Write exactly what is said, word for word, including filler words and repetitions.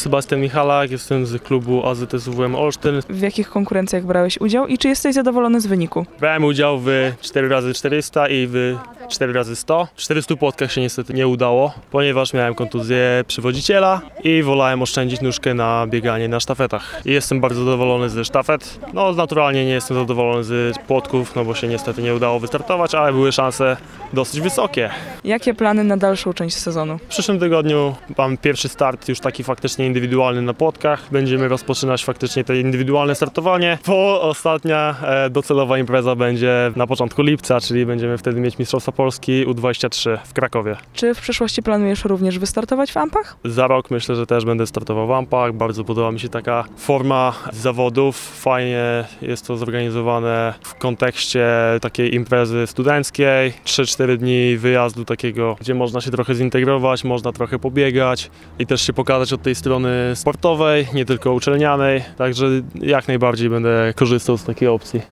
Sebastian Michalak, jestem z klubu A Z S W M Olsztyn. W jakich konkurencjach brałeś udział i czy jesteś zadowolony z wyniku? Brałem udział w cztery razy czterysta i w cztery razy sto. W czterystu płotkach się niestety nie udało, ponieważ miałem kontuzję przywodziciela i wolałem oszczędzić nóżkę na bieganie na sztafetach. I jestem bardzo zadowolony ze sztafet. No naturalnie nie jestem zadowolony z płotków, no bo się niestety nie udało wystartować, ale były szanse dosyć wysokie. Jakie plany na dalszą część sezonu? W przyszłym tygodniu mam pierwszy start już taki faktycznie indywidualny na płotkach. Będziemy rozpoczynać faktycznie to indywidualne startowanie, bo ostatnia e, docelowa impreza będzie na początku lipca, czyli będziemy wtedy mieć Mistrzostwa Polski U dwadzieścia trzy w Krakowie. Czy w przyszłości planujesz również wystartować w Ampach? Za rok myślę, że też będę startował w Ampach. Bardzo podoba mi się taka forma zawodów. Fajnie jest to zorganizowane w kontekście takiej imprezy studenckiej. trzy cztery dni wyjazdu takiego, gdzie można się trochę zintegrować, można trochę pobiegać i też się pokazać od tej strony sportowej, nie tylko uczelnianej. Także jak najbardziej będę korzystał z takiej opcji.